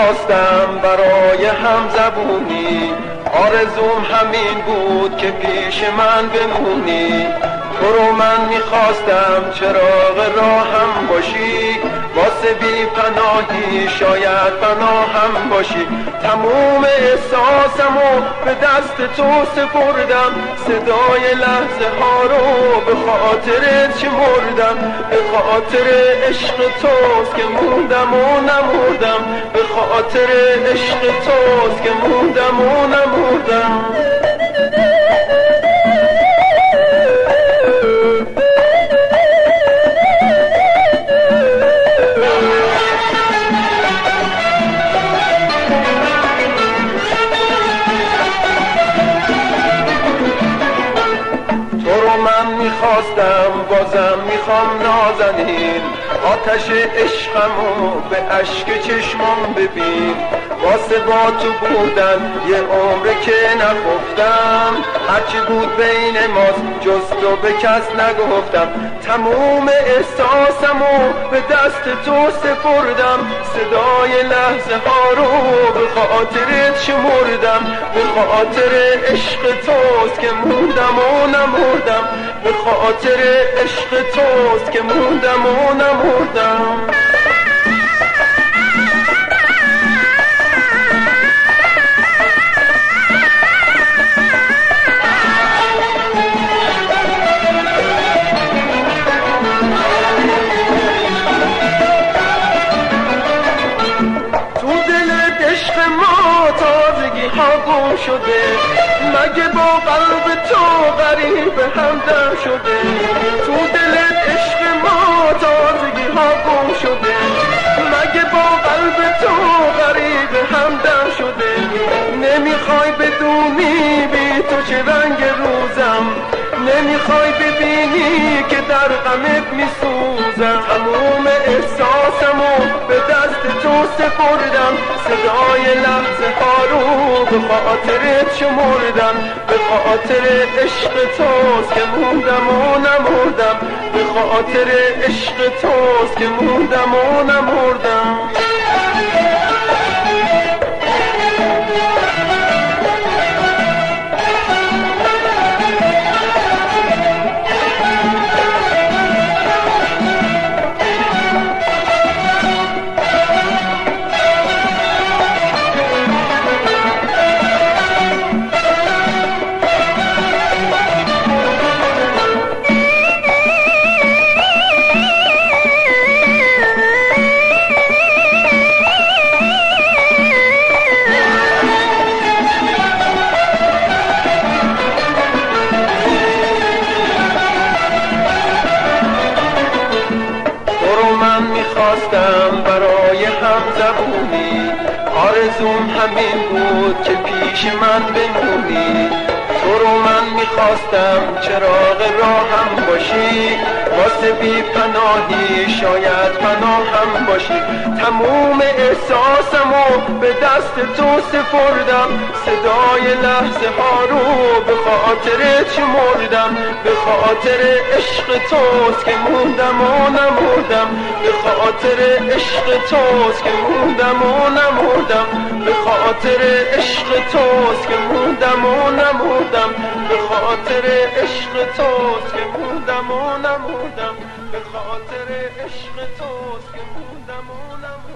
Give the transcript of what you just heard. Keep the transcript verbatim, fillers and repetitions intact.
میخواستم برای همزبونی، آرزوم همین بود که پیش من بمونی. تو رو من میخواستم چراغ راهم باشی، واسه بی پناهی شاید پناهم باشی. تموم احساسمو به دست تو سپردم، صدای لحظه ها رو به خاطرت شمردم. به خاطر عشق توست که موندم و نمردم، به خاطر عشق توست که موندم و نمردم. میخواستم بازم میخوام نازنین، آتش عشقمو به اشک چشمام ببین. واسه با تو بودن یه عمره که نخفتم، هرچی بود بین ماست جز تو به کس نگفتم. تموم احساسمو به دست تو سپردم، صدای لحظه ها رو به خاطرت شمردم. به خاطر عشق توست که موندم و نمردم، به خاطر عشق توست که موندم و نمردم. تو دل عشق ما تازگی ها گم شده، مگه با قلب تو غریب همدم شده. تو دل عشق ما تازگی ها گم شده، مگه با قلب تو غریب همدم شده. نمیخوای بدونی بی تو چه رنگ روزم، نمیخوای ببینی که در غمت میسوزم. تموم احساسمو به دست تو سپردم، صدای لحظه ها رو به خاطرت شمردم. به خاطر عشق توست که موندم و نمردم، به خاطر عشق توست که موندم و نمردم. میخواستم برای همزبونی، آرزوم همین بود که پیش من بمونی. تو رو من میخواستم چراغ راهم باشی، واسه بی پناهی شاید پناهم باشی. تموم احساسمو به دست تو سپردم، صدای لحظه ها رو به خاطرت شمردم. به خاطر عشق توست که موندم و نمردم، به خاطر عشق توست که موندم و نمردم. به خاطر عشق توست که موندم و نمردم، به خاطر عشق توست که موندم و نمردم، به خاطر عشق توست که موندم و نمردم.